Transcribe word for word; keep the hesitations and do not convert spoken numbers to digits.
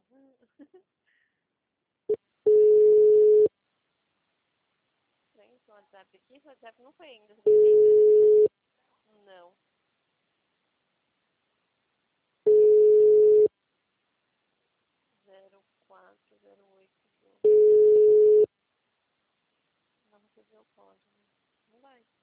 Tem esse WhatsApp aqui, esse WhatsApp não foi ainda. Não. Zero quatro zero oito. Não recebi o código. Não vai.